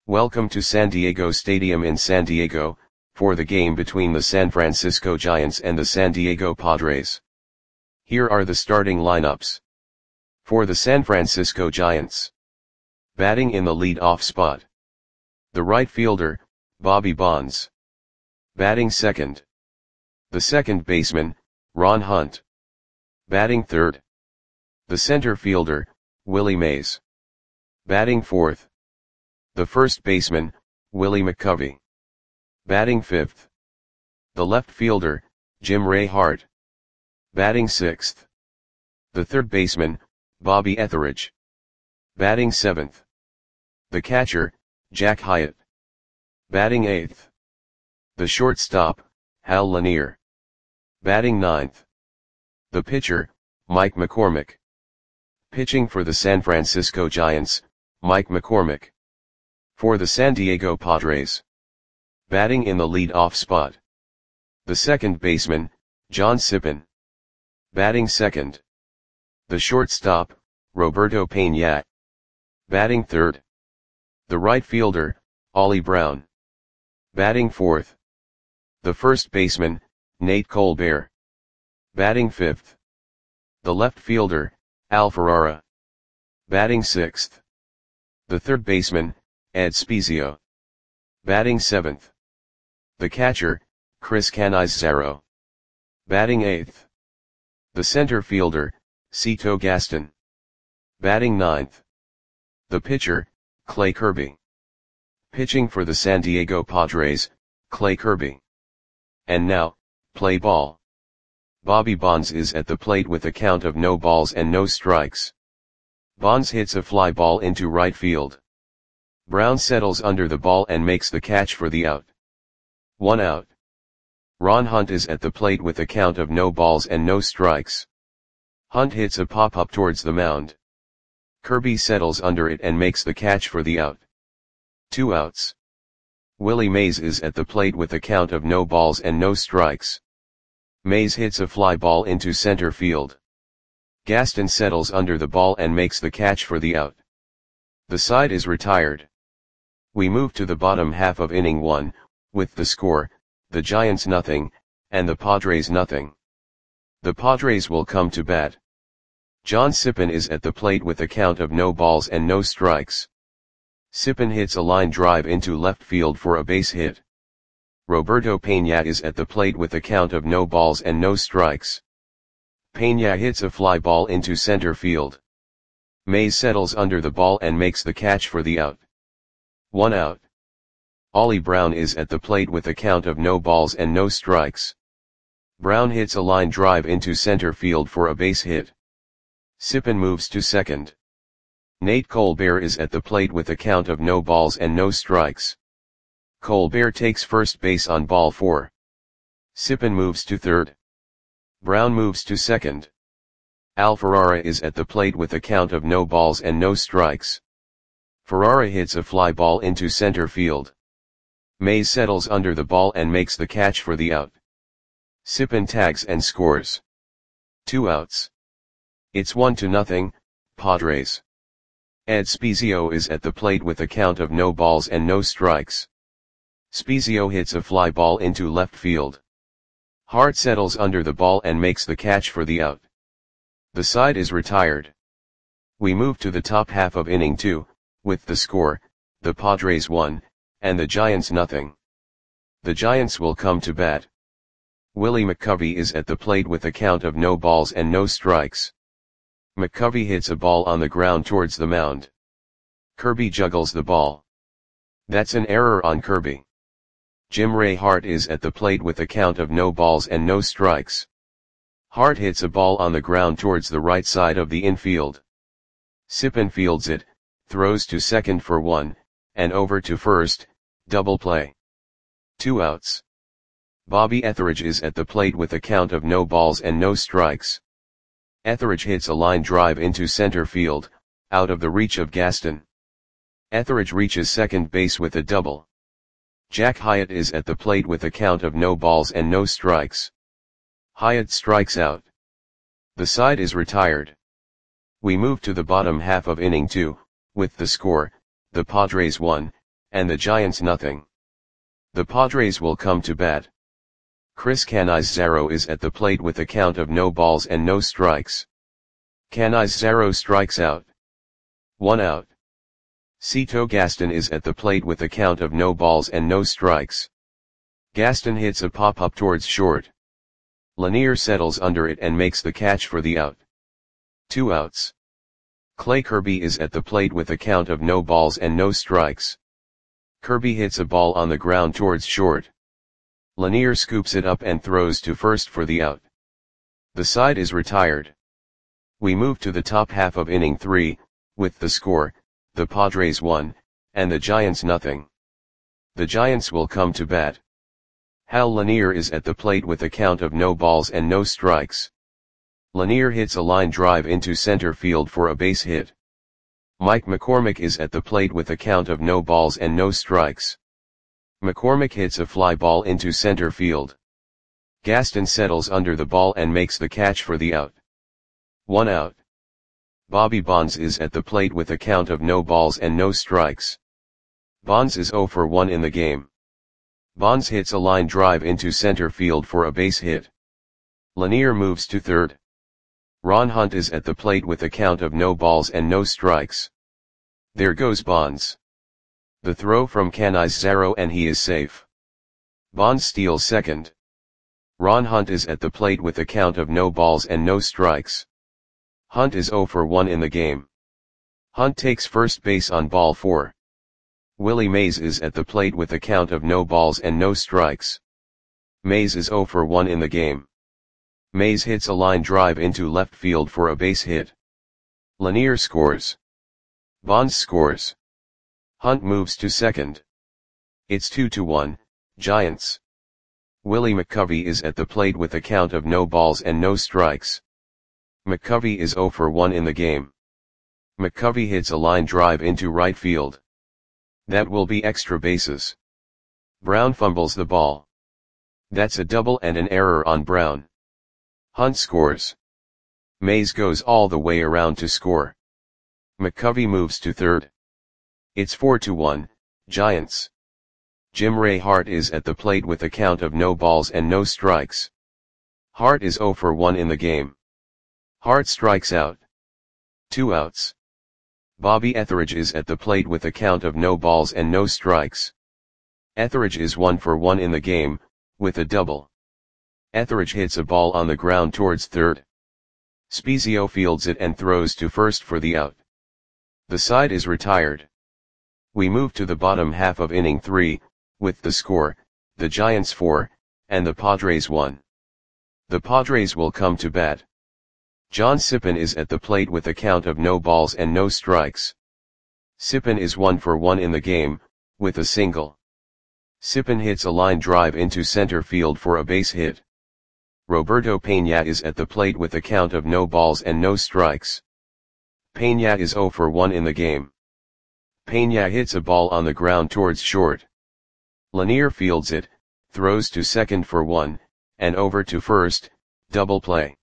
Welcome to San Diego Stadium in San Diego, for the game between the San Francisco Giants and the San Diego Padres. Here are the starting lineups. For the San Francisco Giants. Batting in the lead-off spot. The right fielder, Bobby Bonds. Batting second. The second baseman, Ron Hunt. Batting third. The center fielder, Willie Mays. Batting fourth. The first baseman, Willie McCovey. Batting fifth. The left fielder, Jim Ray Hart. Batting sixth. The third baseman, Bobby Etheridge. Batting seventh. The catcher, Jack Hyatt. Batting eighth. The shortstop, Hal Lanier. Batting ninth. The pitcher, Mike McCormick. Pitching for the San Francisco Giants, Mike McCormick. For the San Diego Padres. Batting in the lead-off spot. The second baseman, John Sippen. Batting second. The shortstop, Roberto Pena. Batting third. The right fielder, Ollie Brown. Batting fourth. The first baseman, Nate Colbert. Batting fifth. The left fielder, Al Ferrara. Batting sixth. The third baseman, Ed Spezio. Batting seventh. The catcher, Chris Cannizzaro. Batting eighth. The center fielder, Cito Gaston. Batting ninth. The pitcher, Clay Kirby. Pitching for the San Diego Padres, Clay Kirby. And now, play ball. Bobby Bonds is at the plate with a count of no balls and no strikes. Bonds hits a fly ball into right field. Brown settles under the ball and makes the catch for the out. 1 out. Ron Hunt is at the plate with a count of no balls and no strikes. Hunt hits a pop-up towards the mound. Kirby settles under it and makes the catch for the out. 2 outs. Willie Mays is at the plate with a count of no balls and no strikes. Mays hits a fly ball into center field. Gaston settles under the ball and makes the catch for the out. The side is retired. We move to the bottom half of inning 1, with the score, the Giants nothing, and the Padres nothing. The Padres will come to bat. John Sippen is at the plate with a count of no balls and no strikes. Sippen hits a line drive into left field for a base hit. Roberto Pena is at the plate with a count of no balls and no strikes. Pena hits a fly ball into center field. Mays settles under the ball and makes the catch for the out. 1 out. Ollie Brown is at the plate with a count of no balls and no strikes. Brown hits a line drive into center field for a base hit. Sippen moves to second. Nate Colbert is at the plate with a count of no balls and no strikes. Colbert takes first base on ball 4. Sippen moves to third. Brown moves to second. Al Ferrara is at the plate with a count of no balls and no strikes. Ferrara hits a fly ball into center field. Mays settles under the ball and makes the catch for the out. Sippen tags and scores. 2 outs. It's 1-0, Padres. Ed Spezio is at the plate with a count of no balls and no strikes. Spezio hits a fly ball into left field. Hart settles under the ball and makes the catch for the out. The side is retired. We move to the top half of inning 2, with the score, the Padres 1, and the Giants nothing. The Giants will come to bat. Willie McCovey is at the plate with a count of no balls and no strikes. McCovey hits a ball on the ground towards the mound. Kirby juggles the ball. That's an error on Kirby. Jim Ray Hart is at the plate with a count of no balls and no strikes. Hart hits a ball on the ground towards the right side of the infield. Sippen fields it, throws to second for 1, and over to first, double play. 2 outs. Bobby Etheridge is at the plate with a count of no balls and no strikes. Etheridge hits a line drive into center field, out of the reach of Gaston. Etheridge reaches second base with a double. Jack Hyatt is at the plate with a count of no balls and no strikes. Hyatt strikes out. The side is retired. We move to the bottom half of inning 2, with the score, the Padres 1, and the Giants nothing. The Padres will come to bat. Chris Canizaro is at the plate with a count of no balls and no strikes. Canizaro strikes out. 1 out. Cito Gaston is at the plate with a count of no balls and no strikes. Gaston hits a pop-up towards short. Lanier settles under it and makes the catch for the out. 2 outs. Clay Kirby is at the plate with a count of no balls and no strikes. Kirby hits a ball on the ground towards short. Lanier scoops it up and throws to first for the out. The side is retired. We move to the top half of inning 3, with the score, the Padres 1, and the Giants nothing. The Giants will come to bat. Hal Lanier is at the plate with a count of no balls and no strikes. Lanier hits a line drive into center field for a base hit. Mike McCormick is at the plate with a count of no balls and no strikes. McCormick hits a fly ball into center field. Gaston settles under the ball and makes the catch for the out. 1 out. Bobby Bonds is at the plate with a count of no balls and no strikes. Bonds is 0 for 1 in the game. Bonds hits a line drive into center field for a base hit. Lanier moves to third. Ron Hunt is at the plate with a count of no balls and no strikes. There goes Bonds. The throw from Canizaro and he is safe. Bonds steals second. Ron Hunt is at the plate with a count of no balls and no strikes. Hunt is 0 for 1 in the game. Hunt takes first base on ball 4. Willie Mays is at the plate with a count of no balls and no strikes. Mays is 0 for 1 in the game. Mays hits a line drive into left field for a base hit. Lanier scores. Bonds scores. Hunt moves to second. It's 2-1, Giants. Willie McCovey is at the plate with a count of no balls and no strikes. McCovey is 0 for 1 in the game. McCovey hits a line drive into right field. That will be extra bases. Brown fumbles the ball. That's a double and an error on Brown. Hunt scores. Mays goes all the way around to score. McCovey moves to third. It's 4-1, Giants. Jim Ray Hart is at the plate with a count of no balls and no strikes. Hart is 0 for 1 in the game. Hart strikes out. 2 outs. Bobby Etheridge is at the plate with a count of no balls and no strikes. Etheridge is 1 for 1 in the game, with a double. Etheridge hits a ball on the ground towards third. Spezio fields it and throws to first for the out. The side is retired. We move to the bottom half of inning 3, with the score, the Giants 4, and the Padres 1. The Padres will come to bat. John Sippen is at the plate with a count of no balls and no strikes. Sippen is 1 for 1 in the game, with a single. Sippen hits a line drive into center field for a base hit. Roberto Peña is at the plate with a count of no balls and no strikes. Peña is 0 for 1 in the game. Peña hits a ball on the ground towards short. Lanier fields it, throws to second for 1, and over to first, double play.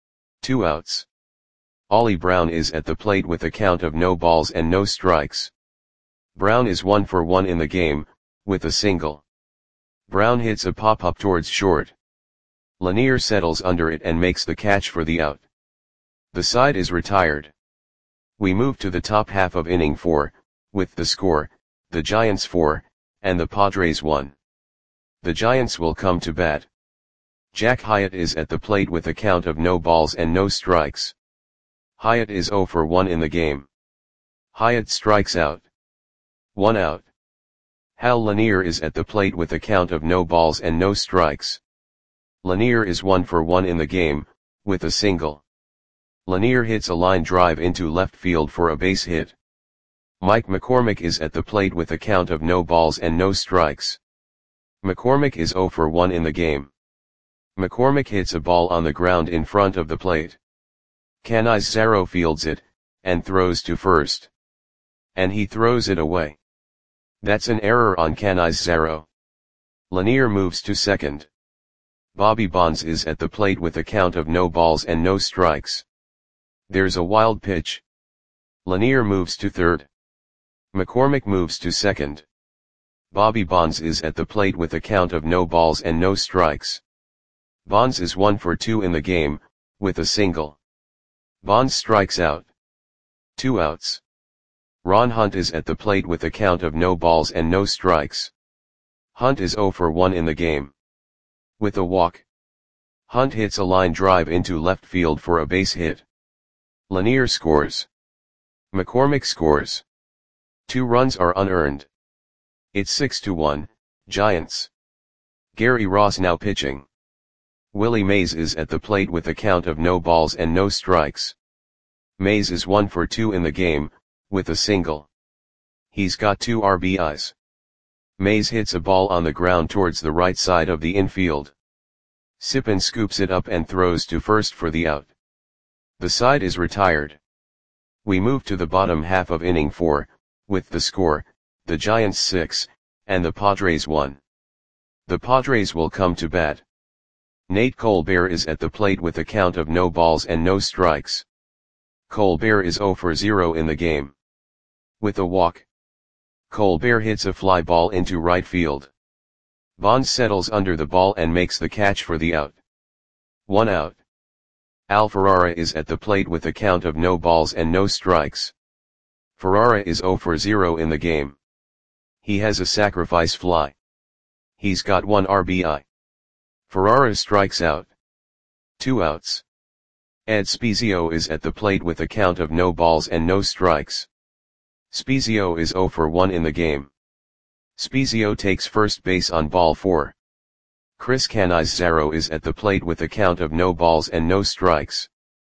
2 outs. Ollie Brown is at the plate with a count of no balls and no strikes. Brown is 1 for 1 in the game, with a single. Brown hits a pop-up towards short. Lanier settles under it and makes the catch for the out. The side is retired. We move to the top half of inning 4, with the score, the Giants 4, and the Padres 1. The Giants will come to bat. Jack Hyatt is at the plate with a count of no balls and no strikes. Hyatt is 0 for 1 in the game. Hyatt strikes out. 1 out. Hal Lanier is at the plate with a count of no balls and no strikes. Lanier is 1 for 1 in the game, with a single. Lanier hits a line drive into left field for a base hit. Mike McCormick is at the plate with a count of no balls and no strikes. McCormick is 0 for 1 in the game. McCormick hits a ball on the ground in front of the plate. Canizaro fields it, and throws to first. And he throws it away. That's an error on Canizaro. Lanier moves to second. Bobby Bonds is at the plate with a count of no balls and no strikes. There's a wild pitch. Lanier moves to third. McCormick moves to second. Bobby Bonds is at the plate with a count of no balls and no strikes. Bonds is 1 for 2 in the game, with a single. Bonds strikes out. 2 outs. Ron Hunt is at the plate with a count of no balls and no strikes. Hunt is 0 for 1 in the game. With a walk. Hunt hits a line drive into left field for a base hit. Lanier scores. McCormick scores. 2 runs are unearned. It's 6-1, Giants. Gary Ross now pitching. Willie Mays is at the plate with a count of no balls and no strikes. Mays is 1 for 2 in the game, with a single. He's got 2 RBIs. Mays hits a ball on the ground towards the right side of the infield. Sippen scoops it up and throws to first for the out. The side is retired. We move to the bottom half of inning 4, with the score, the Giants 6, and the Padres 1. The Padres will come to bat. Nate Colbert is at the plate with a count of no balls and no strikes. Colbert is 0 for 0 in the game. With a walk. Colbert hits a fly ball into right field. Bonds settles under the ball and makes the catch for the out. 1 out. Al Ferrara is at the plate with a count of no balls and no strikes. Ferrara is 0 for 0 in the game. He has a sacrifice fly. He's got 1 RBI. Ferrara strikes out. 2 outs. Ed Spezio is at the plate with a count of no balls and no strikes. Spezio is 0 for 1 in the game. Spezio takes first base on ball 4. Chris Canizaro is at the plate with a count of no balls and no strikes.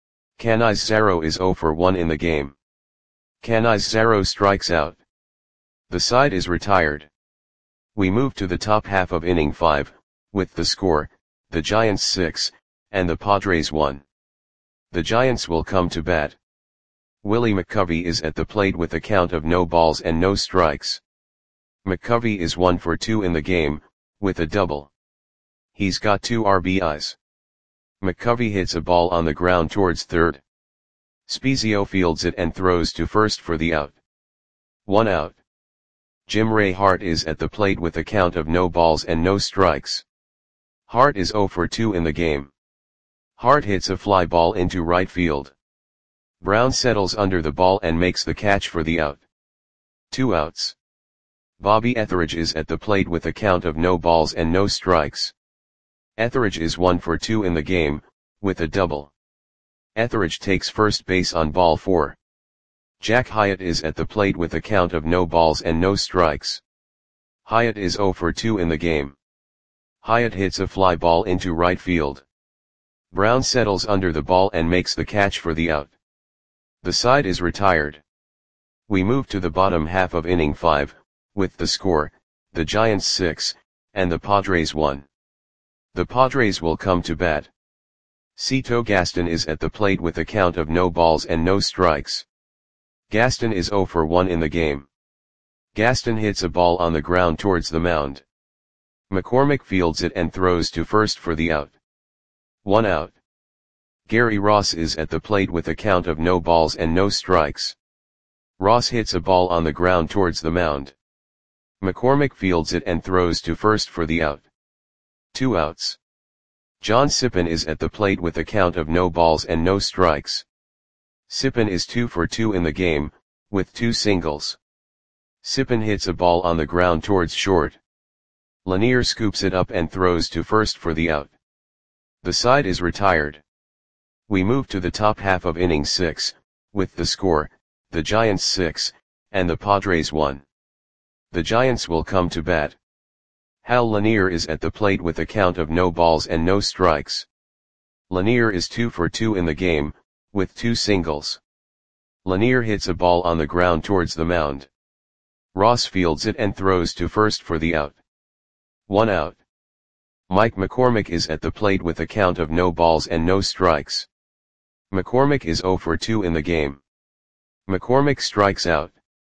Canizaro is 0 for 1 in the game. Canizaro strikes out. The side is retired. We move to the top half of inning 5, with the score, the Giants 6, and the Padres 1. The Giants will come to bat. Willie McCovey is at the plate with a count of no balls and no strikes. McCovey is 1 for 2 in the game, with a double. He's got 2 RBIs. McCovey hits a ball on the ground towards third. Spezio fields it and throws to first for the out. 1 out. Jim Ray Hart is at the plate with a count of no balls and no strikes. Hart is 0 for 2 in the game. Hart hits a fly ball into right field. Brown settles under the ball and makes the catch for the out. 2 outs. Bobby Etheridge is at the plate with a count of no balls and no strikes. Etheridge is 1 for 2 in the game, with a double. Etheridge takes first base on ball 4. Jack Hyatt is at the plate with a count of no balls and no strikes. Hyatt is 0 for 2 in the game. Hyatt hits a fly ball into right field. Brown settles under the ball and makes the catch for the out. The side is retired. We move to the bottom half of inning 5, with the score, the Giants 6, and the Padres 1. The Padres will come to bat. Cito Gaston is at the plate with a count of no balls and no strikes. Gaston is 0 for 1 in the game. Gaston hits a ball on the ground towards the mound. McCormick fields it and throws to first for the out. 1 out. Gary Ross is at the plate with a count of no balls and no strikes. Ross hits a ball on the ground towards the mound. McCormick fields it and throws to first for the out. 2 outs. John Sippen is at the plate with a count of no balls and no strikes. Sippen is 2 for 2 in the game, with 2 singles. Sippen hits a ball on the ground towards short. Lanier scoops it up and throws to first for the out. The side is retired. We move to the top half of inning 6, with the score, the Giants 6, and the Padres 1. The Giants will come to bat. Hal Lanier is at the plate with a count of no balls and no strikes. Lanier is 2 for 2 in the game, with 2 singles. Lanier hits a ball on the ground towards the mound. Ross fields it and throws to first for the out. 1 out. Mike McCormick is at the plate with a count of no balls and no strikes. McCormick is 0 for 2 in the game. McCormick strikes out.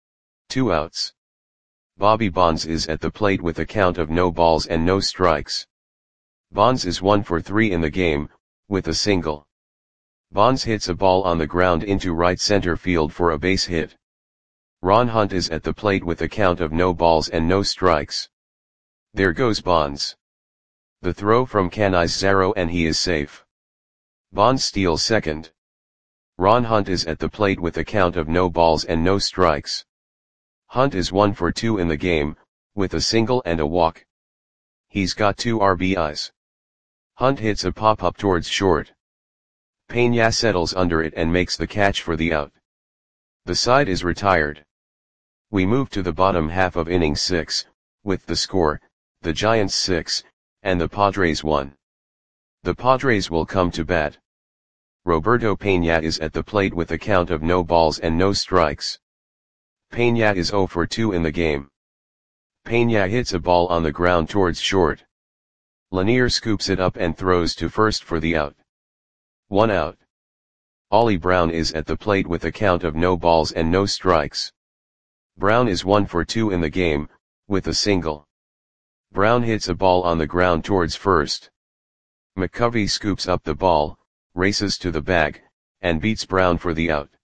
2 outs. Bobby Bonds is at the plate with a count of no balls and no strikes. Bonds is 1 for 3 in the game, with a single. Bonds hits a ball on the ground into right center field for a base hit. Ron Hunt is at the plate with a count of no balls and no strikes. There goes Bonds. The throw from Canizares and he is safe. Bonds steals second. Ron Hunt is at the plate with a count of no balls and no strikes. Hunt is 1 for 2 in the game, with a single and a walk. He's got 2 RBIs. Hunt hits a pop-up towards short. Peña settles under it and makes the catch for the out. The side is retired. We move to the bottom half of inning 6, with the score, the Giants 6, and the Padres 1. The Padres will come to bat. Roberto Peña is at the plate with a count of no balls and no strikes. Peña is 0 for 2 in the game. Peña hits a ball on the ground towards short. Lanier scoops it up and throws to first for the out. 1 out. Ollie Brown is at the plate with a count of no balls and no strikes. Brown is 1 for 2 in the game, with a single. Brown hits a ball on the ground towards first. McCovey scoops up the ball, races to the bag, and beats Brown for the out.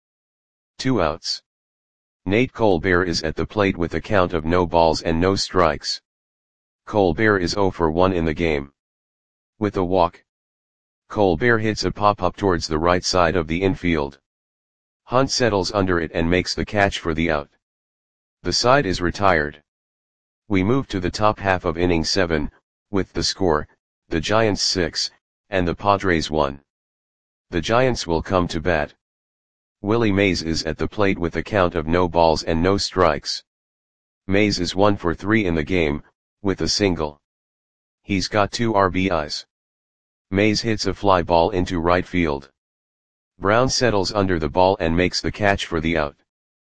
2 outs. Nate Colbert is at the plate with a count of no balls and no strikes. Colbert is 0 for 1 in the game. With a walk. Colbert hits a pop-up towards the right side of the infield. Hunt settles under it and makes the catch for the out. The side is retired. We move to the top half of inning 7, with the score, the Giants 6, and the Padres 1. The Giants will come to bat. Willie Mays is at the plate with a count of no balls and no strikes. Mays is 1 for 3 in the game, with a single. He's got 2 RBIs. Mays hits a fly ball into right field. Brown settles under the ball and makes the catch for the out.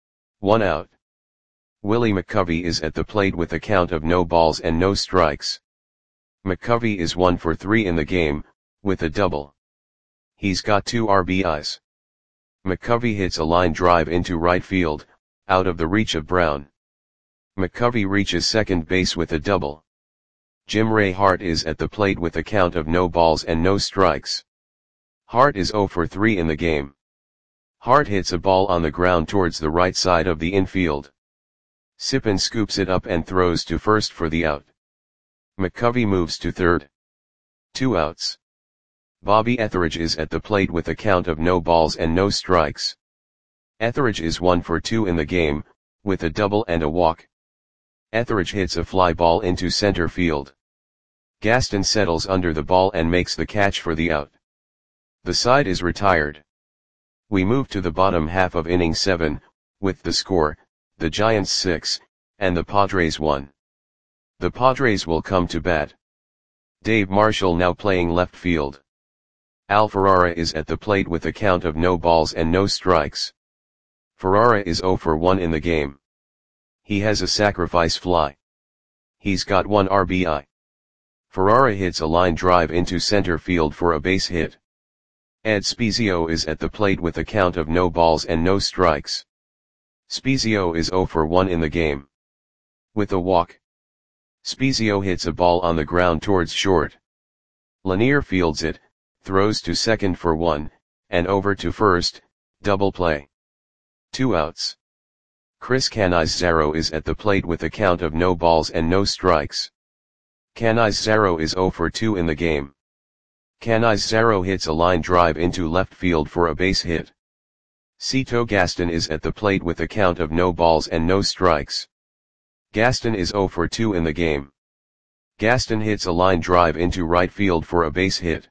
1 out. Willie McCovey is at the plate with a count of no balls and no strikes. McCovey is 1 for 3 in the game, with a double. He's got 2 RBIs. McCovey hits a line drive into right field, out of the reach of Brown. McCovey reaches second base with a double. Jim Ray Hart is at the plate with a count of no balls and no strikes. Hart is 0 for 3 in the game. Hart hits a ball on the ground towards the right side of the infield. Sippin scoops it up and throws to first for the out. McCovey moves to third. 2 outs. Bobby Etheridge is at the plate with a count of no balls and no strikes. Etheridge is 1 for 2 in the game, with a double and a walk. Etheridge hits a fly ball into center field. Gaston settles under the ball and makes the catch for the out. The side is retired. We move to the bottom half of inning 7, with the score, the Giants 6, and the Padres 1. The Padres will come to bat. Dave Marshall now playing left field. Al Ferrara is at the plate with a count of no balls and no strikes. Ferrara is 0 for 1 in the game. He has a sacrifice fly. He's got 1 RBI. Ferrara hits a line drive into center field for a base hit. Ed Spezio is at the plate with a count of no balls and no strikes. Spezio is 0 for 1 in the game. With a walk. Spezio hits a ball on the ground towards short. Lanier fields it, throws to second for 1, and over to first, double play. 2 outs. Chris Canizares is at the plate with a count of no balls and no strikes. Canizares is 0 for 2 in the game. Canizares hits a line drive into left field for a base hit. Cito Gaston is at the plate with a count of no balls and no strikes. Gaston is 0 for 2 in the game. Gaston hits a line drive into right field for a base hit.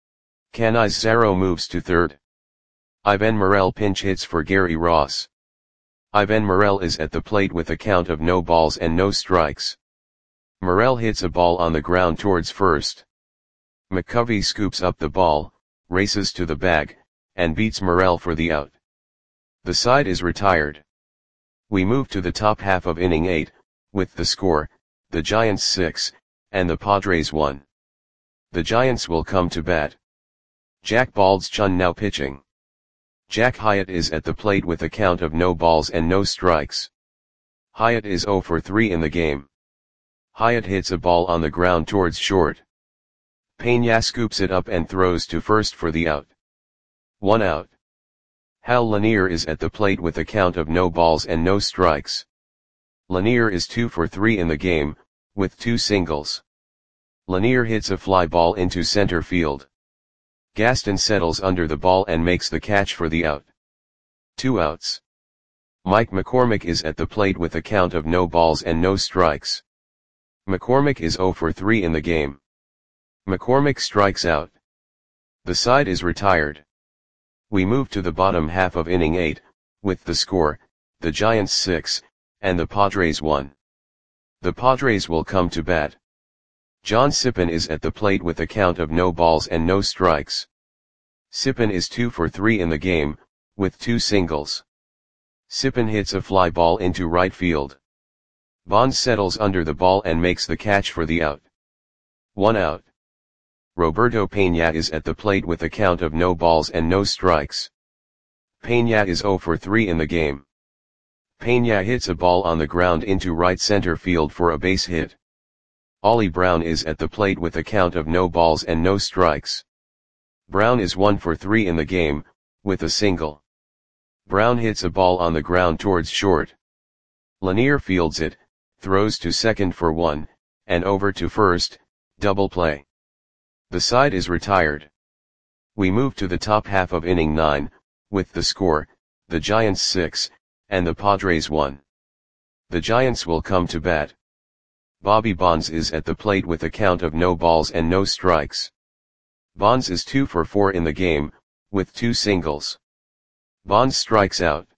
Canizares moves to third. Ivan Morel pinch hits for Gary Ross. Ivan Morel is at the plate with a count of no balls and no strikes. Morel hits a ball on the ground towards first. McCovey scoops up the ball, races to the bag, and beats Morel for the out. The side is retired. We move to the top half of inning 8, with the score, the Giants 6, and the Padres 1. The Giants will come to bat. Jack Baldschun now pitching. Jack Hyatt is at the plate with a count of no balls and no strikes. Hyatt is 0 for 3 in the game. Hyatt hits a ball on the ground towards short. Peña scoops it up and throws to first for the out. 1 out. Hal Lanier is at the plate with a count of no balls and no strikes. Lanier is 2 for 3 in the game, with 2 singles. Lanier hits a fly ball into center field. Gaston settles under the ball and makes the catch for the out. 2 outs. Mike McCormick is at the plate with a count of no balls and no strikes. McCormick is 0 for 3 in the game. McCormick strikes out. The side is retired. We move to the bottom half of inning 8, with the score, the Giants 6, and the Padres 1. The Padres will come to bat. John Sippen is at the plate with a count of no balls and no strikes. Sippen is 2 for 3 in the game, with 2 singles. Sippen hits a fly ball into right field. Bonds settles under the ball and makes the catch for the out. 1 out. Roberto Peña is at the plate with a count of no balls and no strikes. Peña is 0 for 3 in the game. Peña hits a ball on the ground into right center field for a base hit. Ollie Brown is at the plate with a count of no balls and no strikes. Brown is 1 for 3 in the game, with a single. Brown hits a ball on the ground towards short. Lanier fields it, throws to second for 1, and over to first, double play. The side is retired. We move to the top half of inning 9, with the score, the Giants 6, and the Padres 1. The Giants will come to bat. Bobby Bonds is at the plate with a count of no balls and no strikes. Bonds is 2 for 4 in the game, with 2 singles. Bonds strikes out.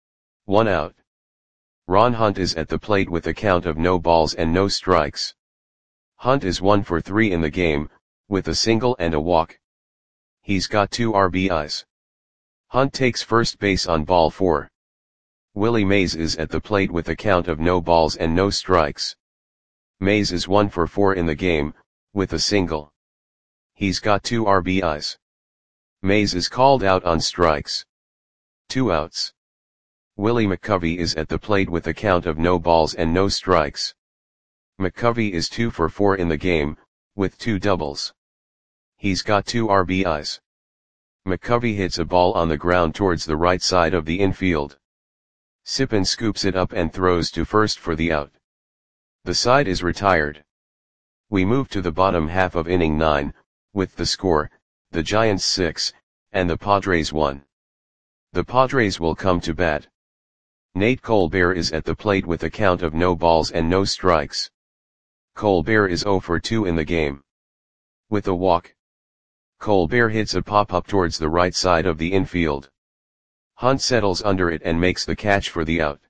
1 out. Ron Hunt is at the plate with a count of no balls and no strikes. Hunt is 1 for 3 in the game, with a single and a walk. He's got 2 RBIs. Hunt takes first base on ball 4. Willie Mays is at the plate with a count of no balls and no strikes. Mays is 1 for 4 in the game, with a single. He's got 2 RBIs. Mays is called out on strikes. 2 outs. Willie McCovey is at the plate with a count of no balls and no strikes. McCovey is 2 for 4 in the game, with 2 doubles. He's got 2 RBIs. McCovey hits a ball on the ground towards the right side of the infield. Sippen scoops it up and throws to first for the out. The side is retired. We move to the bottom half of inning 9, with the score, the Giants 6, and the Padres 1. The Padres will come to bat. Nate Colbert is at the plate with a count of no balls and no strikes. Colbert is 0 for 2 in the game. With a walk. Colbert hits a pop-up towards the right side of the infield. Hunt settles under it and makes the catch for the out.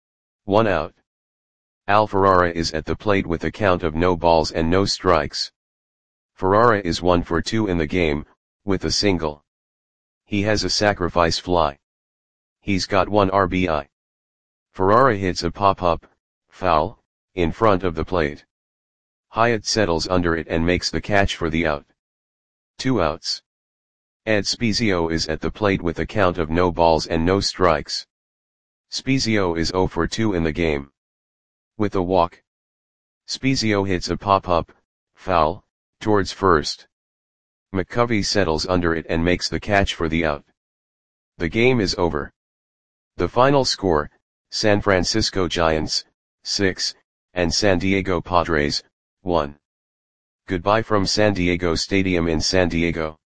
1 out. Al Ferrara is at the plate with a count of no balls and no strikes. Ferrara is 1 for 2 in the game, with a single. He has a sacrifice fly. He's got 1 RBI. Ferrara hits a pop-up, foul, in front of the plate. Hyatt settles under it and makes the catch for the out. 2 outs. Ed Spezio is at the plate with a count of no balls and no strikes. Spezio is 0 for 2 in the game. With a walk. Spezio hits a pop-up, foul, towards first. McCovey settles under it and makes the catch for the out. The game is over. The final score, San Francisco Giants, 6, and San Diego Padres, 1. Goodbye from San Diego Stadium in San Diego.